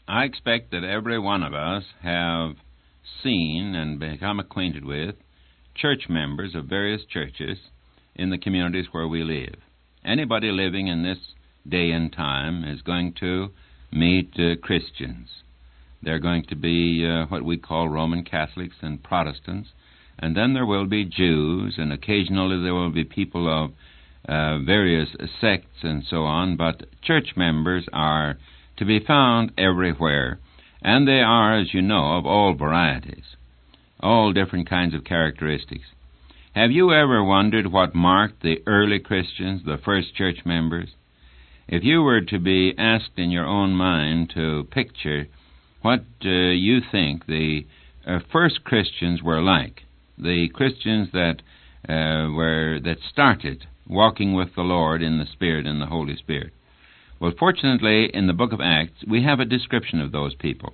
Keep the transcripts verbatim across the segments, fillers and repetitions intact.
I expect that every one of us have seen and become acquainted with church members of various churches in the communities where we live. Anybody living in this day and time is going to meet uh, Christians. They're going to be uh, what we call Roman Catholics and Protestants, and then there will be Jews, and occasionally there will be people of uh, various sects and so on, but church members are to be found everywhere, and they are, as you know, of all varieties, all different kinds of characteristics. Have you ever wondered what marked the early Christians, the first church members? If you were to be asked in your own mind to picture what uh, you think the uh, first Christians were like, the Christians that uh, were that started walking with the Lord in the Spirit and the Holy Spirit. Well, fortunately, in the book of Acts, we have a description of those people.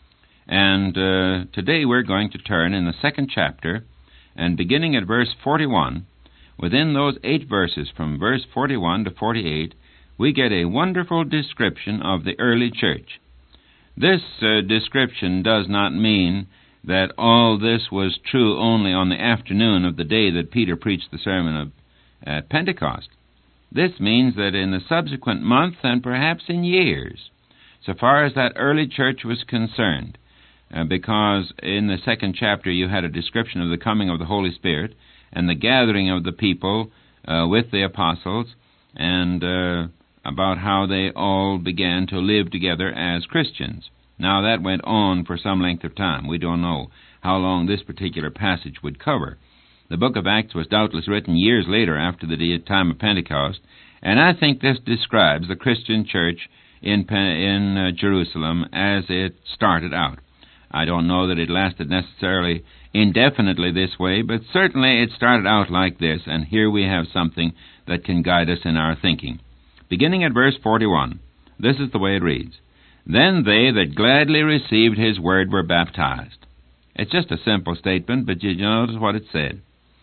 And uh, today we're going to turn in the second chapter, and beginning at verse forty-one, within those eight verses, from verse forty-one to forty-eight, we get a wonderful description of the early church. This uh, description does not mean that all this was true only on the afternoon of the day that Peter preached the sermon of uh, Pentecost. This means that in the subsequent months and perhaps in years, so far as that early church was concerned, uh, because in the second chapter you had a description of the coming of the Holy Spirit and the gathering of the people uh, with the apostles, and uh, about how they all began to live together as Christians. Now, that went on for some length of time. We don't know how long this particular passage would cover. The book of Acts was doubtless written years later after the time of Pentecost, and I think this describes the Christian church in, in uh, Jerusalem as it started out. I don't know that it lasted necessarily indefinitely this way, but certainly it started out like this, and here we have something that can guide us in our thinking. Beginning at verse forty-one, this is the way it reads. Then they that gladly received his word were baptized. It's just a simple statement, but you notice what it said.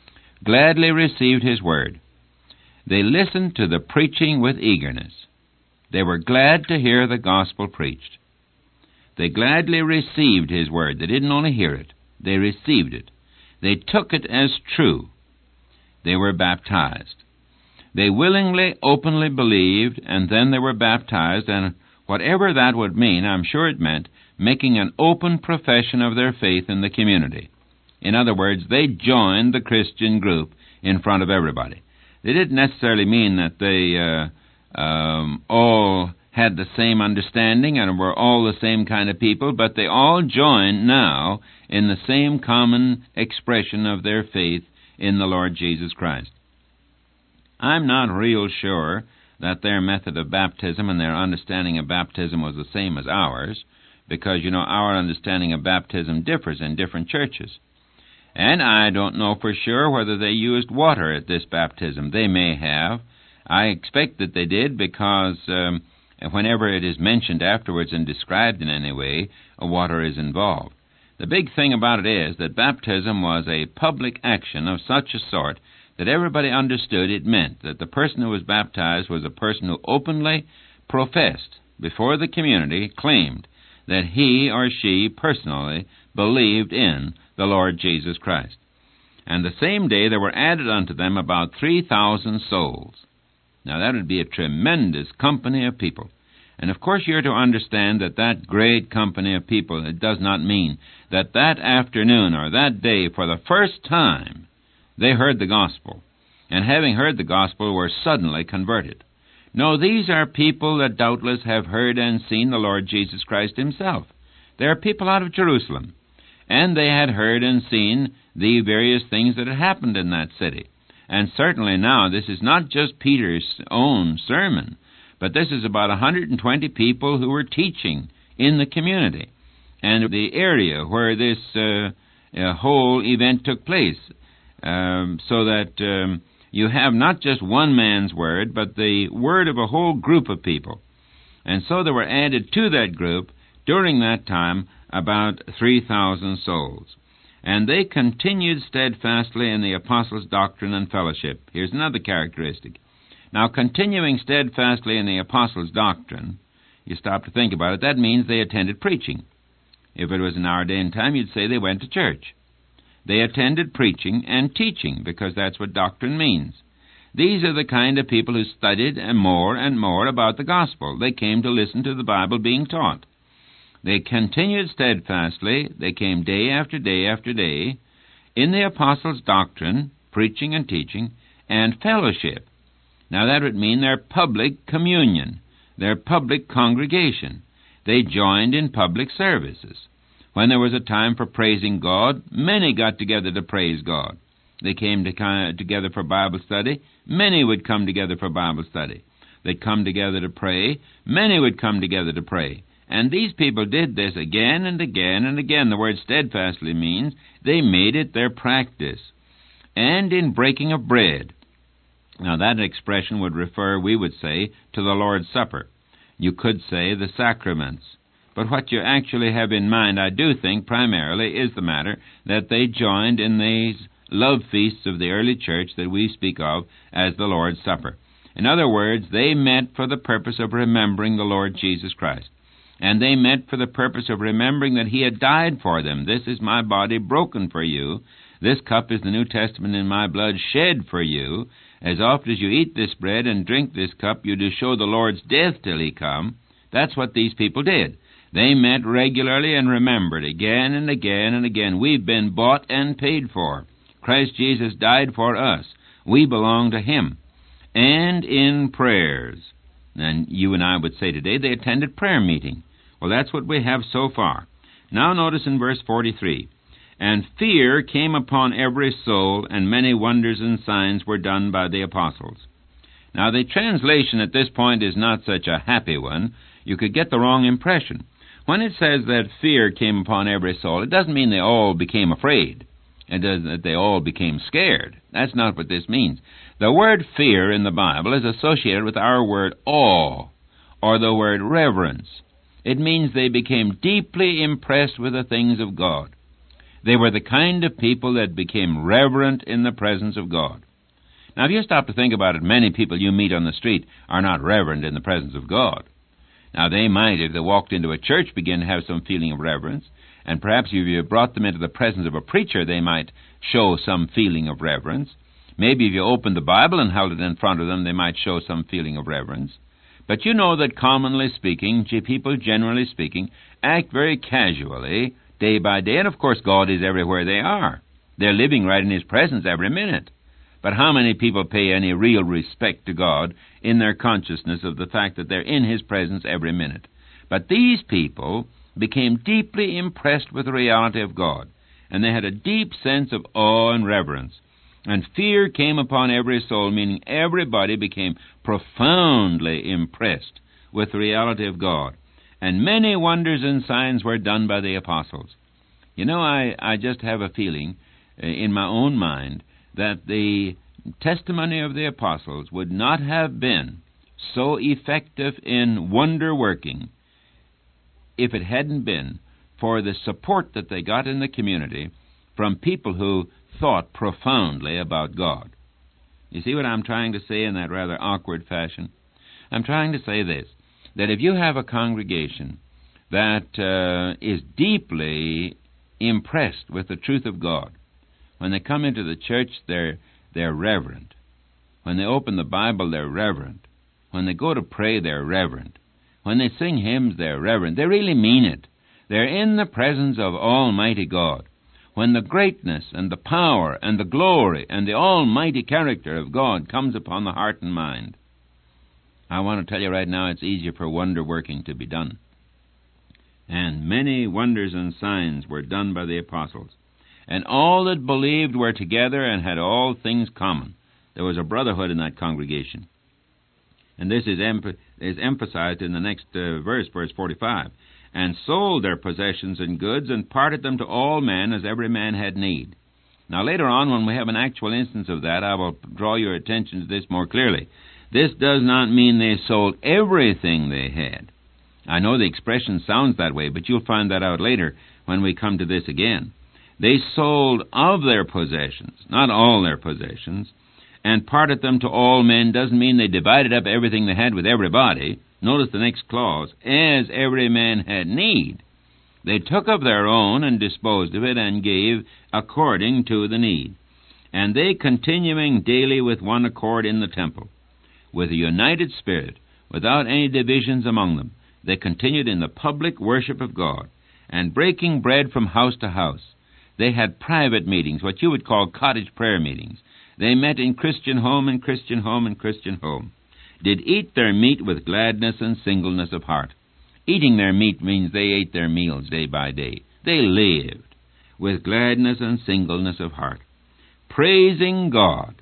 Gladly received his word. They listened to the preaching with eagerness. They were glad to hear the gospel preached. They gladly received his word. They didn't only hear it, they received it. They took it as true. They were baptized. They willingly, openly believed, and then they were baptized, and whatever that would mean, I'm sure it meant making an open profession of their faith in the community. In other words, they joined the Christian group in front of everybody. They didn't necessarily mean that they uh, um, all had the same understanding and were all the same kind of people, but they all joined now in the same common expression of their faith in the Lord Jesus Christ. I'm not real sure that their method of baptism and their understanding of baptism was the same as ours, because, you know, our understanding of baptism differs in different churches. And I don't know for sure whether they used water at this baptism. They may have. I expect that they did, because um, whenever it is mentioned afterwards and described in any way, water is involved. The big thing about it is that baptism was a public action of such a sort that everybody understood it meant that the person who was baptized was a person who openly professed before the community, claimed that he or she personally believed in the Lord Jesus Christ. And the same day there were added unto them about three thousand souls. Now that would be a tremendous company of people. And of course you're to understand that that great company of people, it does not mean that that afternoon or that day for the first time they heard the gospel, and having heard the gospel were suddenly converted. No, these are people that doubtless have heard and seen the Lord Jesus Christ himself. They are people out of Jerusalem, and they had heard and seen the various things that had happened in that city. And certainly now this is not just Peter's own sermon, but this is about one hundred twenty people who were teaching in the community. And the area where this uh, uh, whole event took place, Um, so that um, you have not just one man's word, but the word of a whole group of people. And so there were added to that group during that time about three thousand souls. And they continued steadfastly in the apostles' doctrine and fellowship. Here's another characteristic. Now, continuing steadfastly in the apostles' doctrine you stop to think about it, that means they attended preaching. If it was in our day and time, you'd say they went to church. They attended preaching and teaching, because that's what doctrine means. These are the kind of people who studied more and more about the gospel. They came to listen to the Bible being taught. They continued steadfastly. They came day after day after day in the apostles' doctrine, preaching and teaching, and fellowship. Now that would mean their public communion, their public congregation. They joined in public services. When there was a time for praising God, many got together to praise God. They came to, together for Bible study. Many would come together for Bible study. They'd come together to pray. Many would come together to pray. And these people did this again and again and again. The word steadfastly means they made it their practice. And in breaking of bread. Now that expression would refer, we would say, to the Lord's Supper. You could say the sacraments. But what you actually have in mind, I do think, primarily, is the matter that they joined in these love feasts of the early church that we speak of as the Lord's Supper. In other words, they met for the purpose of remembering the Lord Jesus Christ. And they met for the purpose of remembering that He had died for them. This is my body broken for you. This cup is the New Testament in my blood shed for you. As oft as you eat this bread and drink this cup, you do show the Lord's death till He come. That's what these people did. They met regularly and remembered again and again and again. We've been bought and paid for. Christ Jesus died for us. We belong to Him. And in prayers. And you and I would say today they attended prayer meeting. Well, that's what we have so far. Now notice in verse forty-three. And fear came upon every soul, and many wonders and signs were done by the apostles. Now the translation at this point is not such a happy one. You could get the wrong impression. When it says that fear came upon every soul, it doesn't mean they all became afraid. It doesn't that they all became scared. That's not what this means. The word fear in the Bible is associated with our word awe, or the word reverence. It means they became deeply impressed with the things of God. They were the kind of people that became reverent in the presence of God. Now, if you stop to think about it, many people you meet on the street are not reverent in the presence of God. Now, they might, if they walked into a church, begin to have some feeling of reverence. And perhaps if you brought them into the presence of a preacher, they might show some feeling of reverence. Maybe if you opened the Bible and held it in front of them, they might show some feeling of reverence. But you know that commonly speaking, people generally speaking, act very casually, day by day. And of course, God is everywhere they are. They're living right in His presence every minute. But how many people pay any real respect to God in their consciousness of the fact that they're in His presence every minute? But these people became deeply impressed with the reality of God, and they had a deep sense of awe and reverence. And fear came upon every soul, meaning everybody became profoundly impressed with the reality of God. And many wonders and signs were done by the apostles. You know, I, I just have a feeling uh, in my own mind that the testimony of the apostles would not have been so effective in wonder-working if it hadn't been for the support that they got in the community from people who thought profoundly about God. You see what I'm trying to say in that rather awkward fashion? I'm trying to say this, that if you have a congregation that uh, is deeply impressed with the truth of God, when they come into the church, they're, they're reverent. When they open the Bible, they're reverent. When they go to pray, they're reverent. When they sing hymns, they're reverent. They really mean it. They're in the presence of Almighty God. When the greatness and the power and the glory and the almighty character of God comes upon the heart and mind, I want to tell you right now, it's easier for wonder-working to be done. And many wonders and signs were done by the apostles. And all that believed were together and had all things common. There was a brotherhood in that congregation. And this is, em- is emphasized in the next uh, verse, verse forty-five. And sold their possessions and goods, and parted them to all men, as every man had need. Now later on, when we have an actual instance of that, I will draw your attention to this more clearly. This does not mean they sold everything they had. I know the expression sounds that way, but you'll find that out later when we come to this again. They sold of their possessions, not all their possessions, and parted them to all men. Doesn't mean they divided up everything they had with everybody. Notice the next clause, as every man had need. They took of their own and disposed of it, and gave according to the need. And they continuing daily with one accord in the temple, with a united spirit, without any divisions among them, they continued in the public worship of God, and breaking bread from house to house. They had private meetings, what you would call cottage prayer meetings. They met in Christian home and Christian home and Christian home, did eat their meat with gladness and singleness of heart. Eating their meat means they ate their meals day by day. They lived with gladness and singleness of heart, praising God,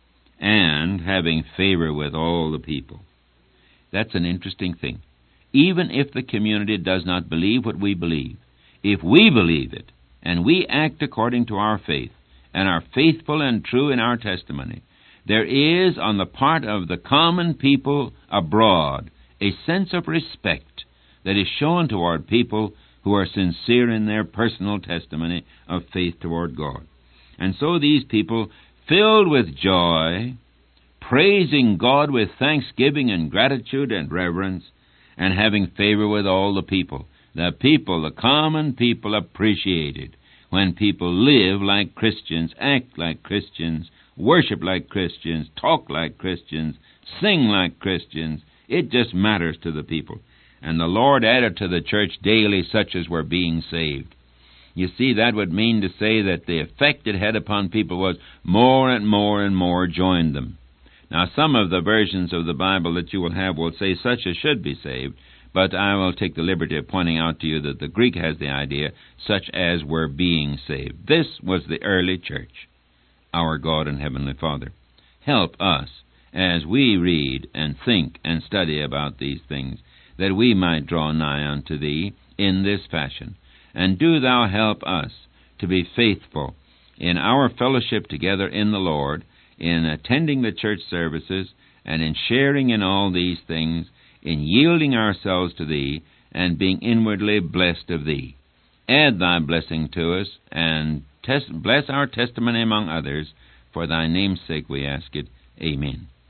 and having favor with all the people. That's an interesting thing. Even if the community does not believe what we believe, if we believe it, and we act according to our faith, and are faithful and true in our testimony, there is, on the part of the common people abroad, a sense of respect that is shown toward people who are sincere in their personal testimony of faith toward God. And so these people, filled with joy, praising God with thanksgiving and gratitude and reverence, and having favor with all the people. The people, the common people, appreciated when people live like Christians, act like Christians, worship like Christians, talk like Christians, sing like Christians. It just matters to the people. And the Lord added to the church daily such as were being saved. You see, that would mean to say that the effect it had upon people was more and more and more joined them. Now, some of the versions of the Bible that you will have will say such as should be saved, but I will take the liberty of pointing out to you that the Greek has the idea, such as were being saved. This was the early church. Our God and Heavenly Father, help us as we read and think and study about these things, that we might draw nigh unto Thee in this fashion. And do Thou help us to be faithful in our fellowship together in the Lord, in attending the church services, and in sharing in all these things, in yielding ourselves to Thee, and being inwardly blessed of Thee. Add Thy blessing to us, and tes- bless our testimony among others. For Thy name's sake we ask it. Amen.